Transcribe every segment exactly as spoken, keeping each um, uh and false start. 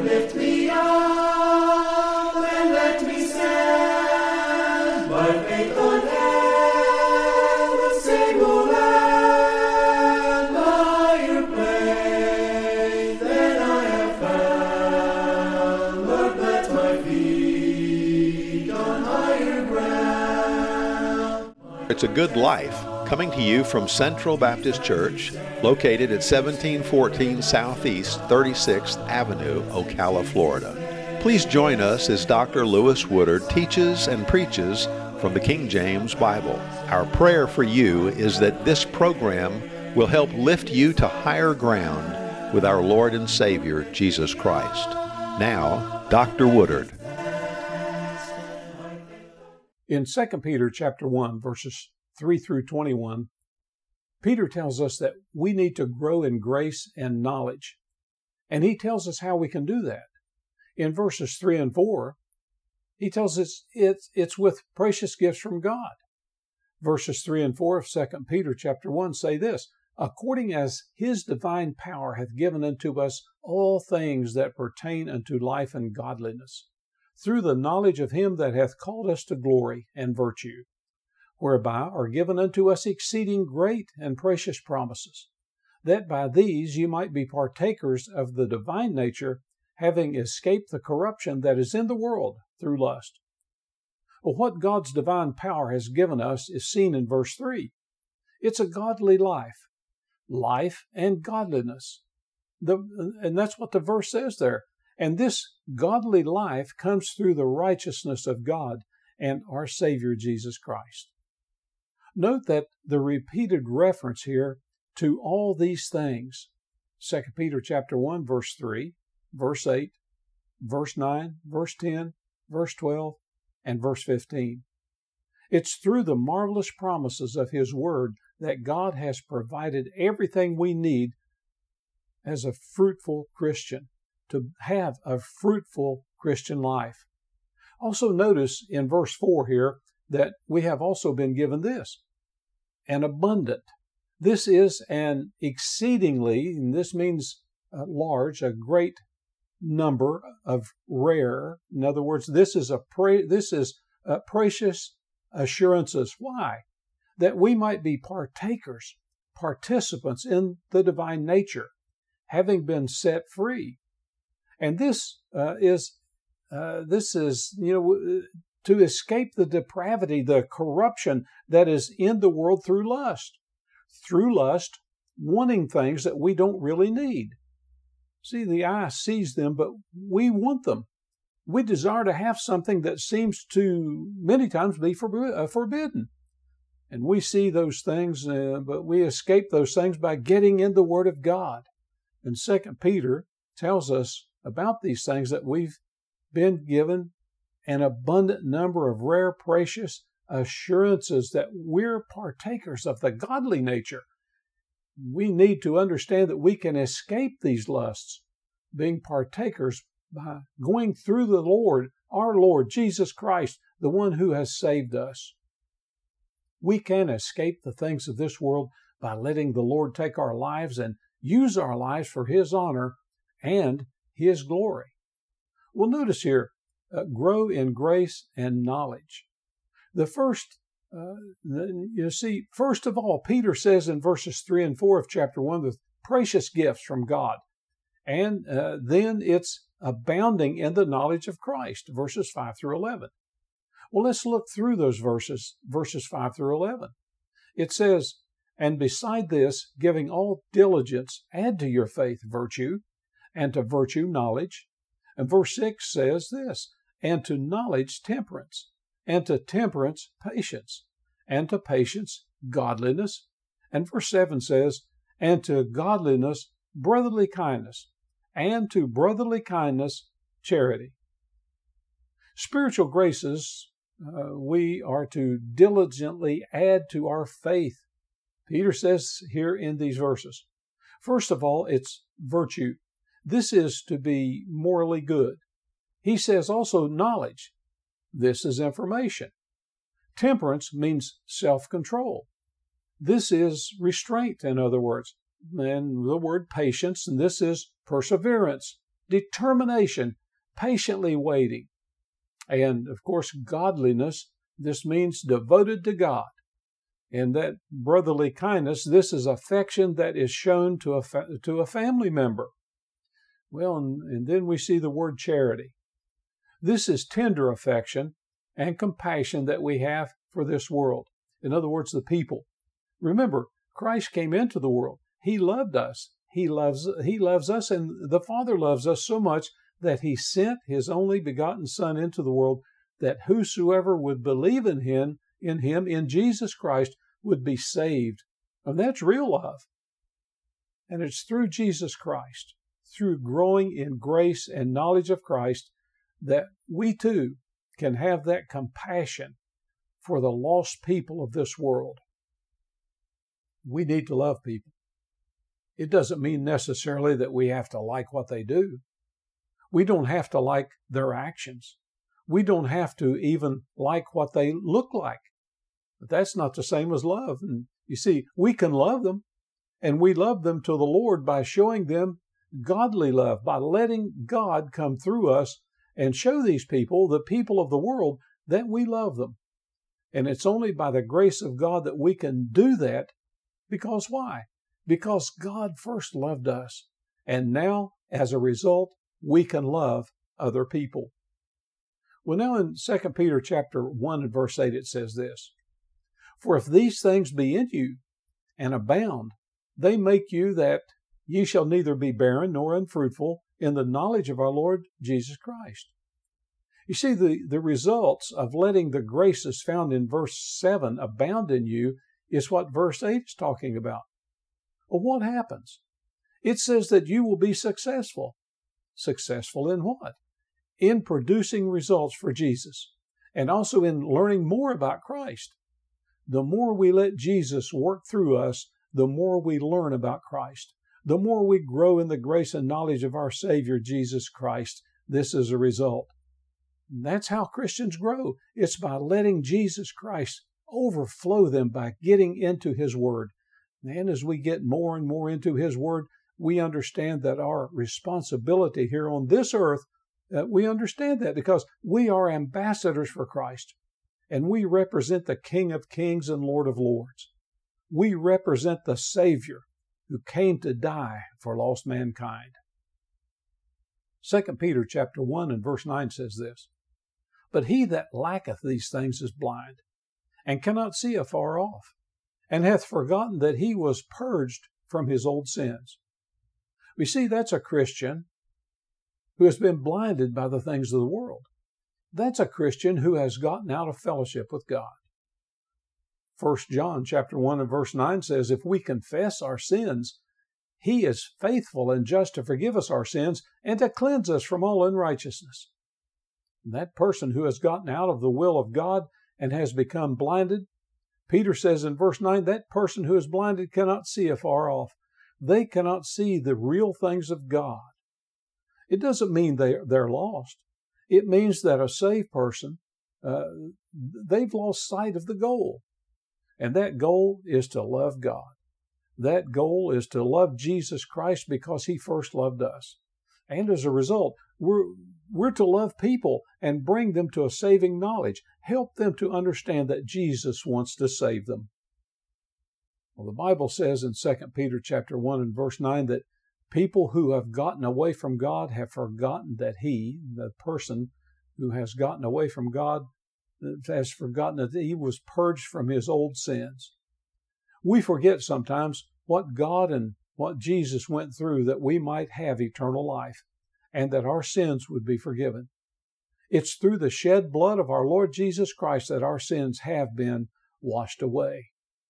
lift me up and let me stand by faith on heaven's stable land, higher place than I have found. Lord, plant my feet on higher ground. It's a Good Life, coming to you from Central Baptist Church, located at seventeen fourteen Southeast thirty-sixth Avenue, Ocala, Florida. Please join us as Doctor Lewis Woodard teaches and preaches from the King James Bible. Our prayer for you is that this program will help lift you to higher ground with our Lord and Savior, Jesus Christ. Now, Doctor Woodard. In Second Peter chapter one, verses three through twenty-one, Peter tells us that we need to grow in grace and knowledge. And he tells us how we can do that. In verses three and four, he tells us it's, it's with precious gifts from God. Verses three and four of Second Peter chapter one say this, according as his divine power hath given unto us all things that pertain unto life and godliness, through the knowledge of him that hath called us to glory and virtue, whereby are given unto us exceeding great and precious promises, that by these you might be partakers of the divine nature, having escaped the corruption that is in the world through lust. Well, what God's divine power has given us is seen in verse three. It's a godly life, life and godliness. The, and that's what the verse says there. And this godly life comes through the righteousness of God and our Savior Jesus Christ. Note that the repeated reference here to all these things, Second Peter chapter one, verse three, verse eight, verse nine, verse ten, verse twelve, and verse fifteen. It's through the marvelous promises of His Word that God has provided everything we need as a fruitful Christian, to have a fruitful Christian life. Also notice in verse four here that we have also been given this, an abundant. This is an exceedingly, and this means uh, large, a great number of rare. In other words, this is a pre- this is uh, precious assurances. Why? That we might be partakers, participants in the divine nature, having been set free. And this uh, is uh, this is you know to escape the depravity, the corruption that is in the world through lust, through lust, wanting things that we don't really need. See, the eye sees them, but we want them. We desire to have something that seems to many times be forb- uh, forbidden. And we see those things, uh, but we escape those things by getting in the Word of God. And Second Peter tells us about these things, that we've been given an abundant number of rare, precious assurances that we're partakers of the godly nature. We need to understand that we can escape these lusts, being partakers by going through the Lord, our Lord Jesus Christ, the one who has saved us. We can escape the things of this world by letting the Lord take our lives and use our lives for His honor and His glory. Well, notice here, uh, grow in grace and knowledge. The first, uh, the, you see, first of all, Peter says in verses three and four of chapter one, the precious gifts from God. And uh, then it's abounding in the knowledge of Christ, verses five through eleven. Well, let's look through those verses, verses five through eleven. It says, and beside this, giving all diligence, add to your faith virtue, and to virtue knowledge. And verse six says this, and to knowledge temperance, and to temperance patience, and to patience godliness. And verse seven says, and to godliness brotherly kindness, and to brotherly kindness charity. Spiritual graces uh, we are to diligently add to our faith. Peter says here in these verses, first of all, it's virtue. This is to be morally good. He says also knowledge. This is information. Temperance means self-control. This is restraint, in other words. And the word patience, and this is perseverance. determination, patiently waiting. And, of course, godliness, this means devoted to God. And that brotherly kindness, this is affection that is shown to a, fa- to a family member. Well, and, and then we see the word charity. This is tender affection and compassion that we have for this world. In other words, the people. Remember, Christ came into the world. He loved us. He loves, he loves us, and the Father loves us so much that He sent His only begotten Son into the world, that whosoever would believe in Him, in Him, in Jesus Christ, would be saved. And that's real love. And it's through Jesus Christ, through growing in grace and knowledge of Christ, that we too can have that compassion for the lost people of this world. We need to love people. It doesn't mean necessarily that we have to like what they do. We don't have to like their actions. We don't have to even like what they look like. But that's not the same as love. And you see, we can love them, and we love them to the Lord by showing them godly love, by letting God come through us and show these people, the people of the world, that we love them. And it's only by the grace of God that we can do that. Because why? Because God first loved us. And now, as a result, we can love other people. Well, now in Second Peter chapter one and verse eight, it says this, "For if these things be in you and abound, they make you that ye shall neither be barren nor unfruitful in the knowledge of our Lord Jesus Christ." You see, the, the results of letting the graces found in verse seven abound in you is what verse eight is talking about. Well, what happens? It says that you will be successful. Successful in what? In producing results for Jesus, and also in learning more about Christ. The more we let Jesus work through us, the more we learn about Christ. The more we grow in the grace and knowledge of our Savior, Jesus Christ. This is a result. And that's how Christians grow. It's by letting Jesus Christ overflow them by getting into His Word. And as we get more and more into His Word, we understand that our responsibility here on this earth, uh, we understand that because we are ambassadors for Christ, and we represent the King of Kings and Lord of Lords. We represent the Savior who came to die for lost mankind. Second Peter chapter one and verse nine says this, "But he that lacketh these things is blind, and cannot see afar off, and hath forgotten that he was purged from his old sins." We see that's a Christian who has been blinded by the things of the world. That's a Christian who has gotten out of fellowship with God. First John chapter one and verse nine says, "If we confess our sins, He is faithful and just to forgive us our sins and to cleanse us from all unrighteousness." And that person who has gotten out of the will of God and has become blinded, Peter says in verse nine, that person who is blinded cannot see afar off. They cannot see the real things of God. It doesn't mean they, they're lost. It means that a saved person, uh, they've lost sight of the goal. And that goal is to love God. That goal is to love Jesus Christ because He first loved us. And as a result, we're, we're to love people and bring them to a saving knowledge. Help them to understand that Jesus wants to save them. Well, the Bible says in Second Peter chapter one and verse nine that people who have gotten away from God have forgotten that He, the person who has gotten away from God, has forgotten that He was purged from his old sins. We forget sometimes what God and what Jesus went through that we might have eternal life and that our sins would be forgiven. It's through the shed blood of our Lord Jesus Christ that our sins have been washed away.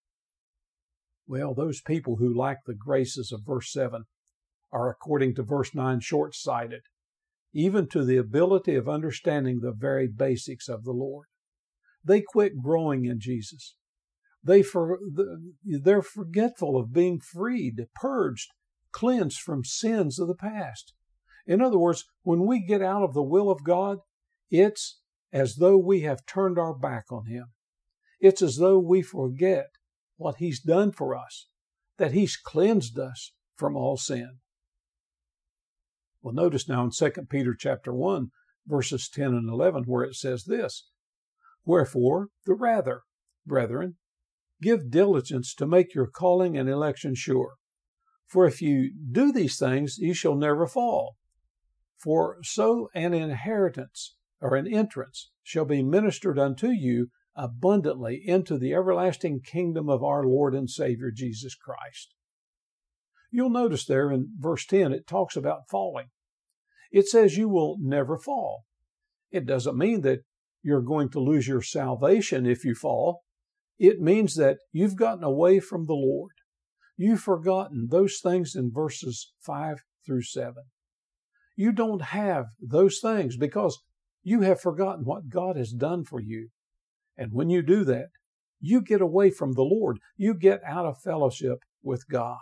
Well, those people who lack the graces of verse seven are, according to verse nine, short-sighted, even to the ability of understanding the very basics of the Lord. They quit growing in Jesus. They for, they're forgetful of being freed, purged, cleansed from sins of the past. In other words, when we get out of the will of God, it's as though we have turned our back on Him. It's as though we forget what He's done for us, that He's cleansed us from all sin. Well, notice now in Second Peter chapter one, verses ten and eleven, where it says this, "Wherefore, the rather, brethren, give diligence to make your calling and election sure. For if you do these things, ye shall never fall. For so an inheritance, or an entrance, shall be ministered unto you abundantly into the everlasting kingdom of our Lord and Savior Jesus Christ." You'll notice there in verse ten, it talks about falling. It says you will never fall. It doesn't mean that you're going to lose your salvation if you fall. It means that you've gotten away from the Lord. You've forgotten those things in verses five through seven. You don't have those things because you have forgotten what God has done for you. And when you do that, you get away from the Lord. You get out of fellowship with God.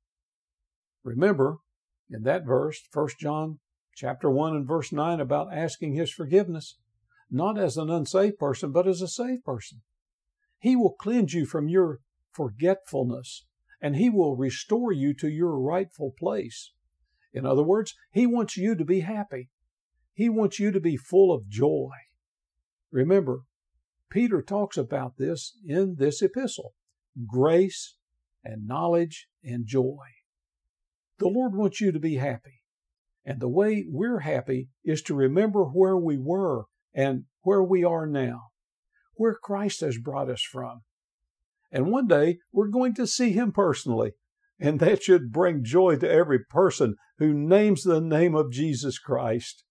Remember, in that verse, First John chapter one and verse nine, about asking His forgiveness, not as an unsaved person, but as a saved person. He will cleanse you from your forgetfulness, and He will restore you to your rightful place. In other words, He wants you to be happy. He wants you to be full of joy. Remember, Peter talks about this in this epistle, grace and knowledge and joy. The Lord wants you to be happy. And the way we're happy is to remember where we were and where we are now, where Christ has brought us from. And one day we're going to see Him personally, and that should bring joy to every person who names the name of Jesus Christ.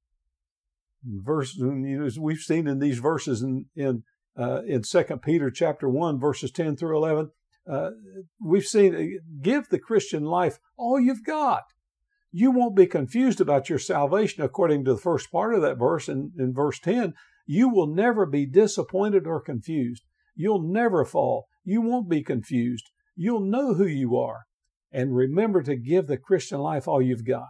Verse, you know, as we've seen in these verses in in uh, in Second Peter chapter one, verses ten through eleven, uh, we've seen, give the Christian life all you've got. You won't be confused about your salvation according to the first part of that verse in, in verse ten. You will never be disappointed or confused. You'll never fall. You won't be confused. You'll know who you are. And remember to give the Christian life all you've got.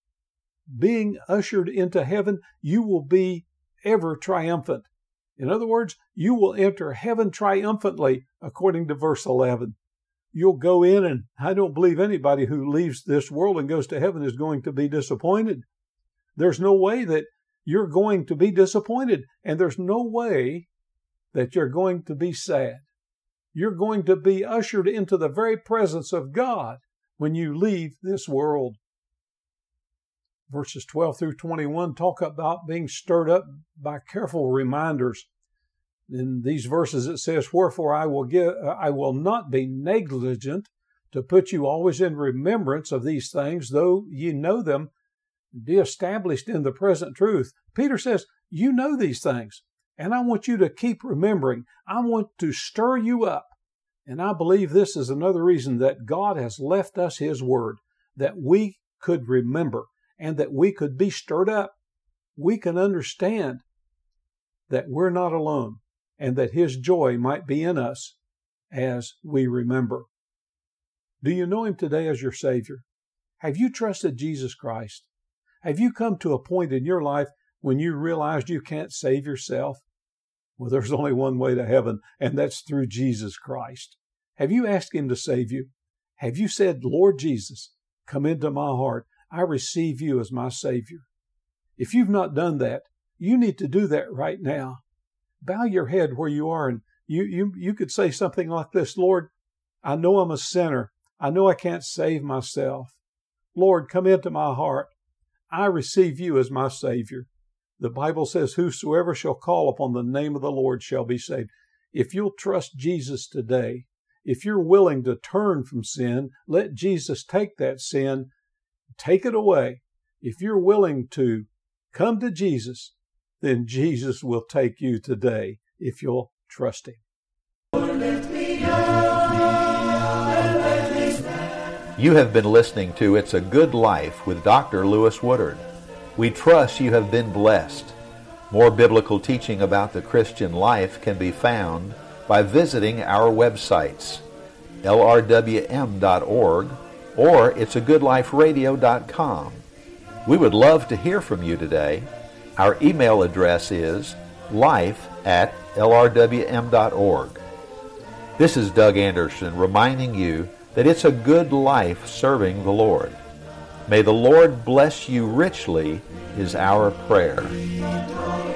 Being ushered into heaven, you will be ever triumphant. In other words, you will enter heaven triumphantly, according to verse eleven. You'll go in, and I don't believe anybody who leaves this world and goes to heaven is going to be disappointed. There's no way that you're going to be disappointed, and there's no way that you're going to be sad. You're going to be ushered into the very presence of God when you leave this world. Verses twelve through twenty-one talk about being stirred up by careful reminders. In these verses it says, "Wherefore I will give, I will not be negligent to put you always in remembrance of these things, though ye know them, be established in the present truth." Peter says, you know these things, and I want you to keep remembering. I want to stir you up. And I believe this is another reason that God has left us His Word, that we could remember and that we could be stirred up. We can understand that we're not alone and that His joy might be in us as we remember. Do you know Him today as your Savior? Have you trusted Jesus Christ? Have you come to a point in your life when you realized you can't save yourself? Well, there's only one way to heaven, and that's through Jesus Christ. Have you asked Him to save you? Have you said, "Lord Jesus, come into my heart. I receive you as my Savior"? If you've not done that, you need to do that right now. Bow your head where you are, and you, you, you could say something like this: "Lord, I know I'm a sinner. I know I can't save myself. Lord, come into my heart. I receive you as my Savior." The Bible says, "Whosoever shall call upon the name of the Lord shall be saved." If you'll trust Jesus today, if you're willing to turn from sin, let Jesus take that sin, take it away. If you're willing to come to Jesus, then Jesus will take you today if you'll trust Him. You have been listening to It's a Good Life with Doctor Lewis Woodard. We trust you have been blessed. More biblical teaching about the Christian life can be found by visiting our websites, L R W M dot org or it's a good life radio dot com. We would love to hear from you today. Our email address is life at L R W M dot org. This is Doug Anderson reminding you that it's a good life serving the Lord. May the Lord bless you richly is our prayer.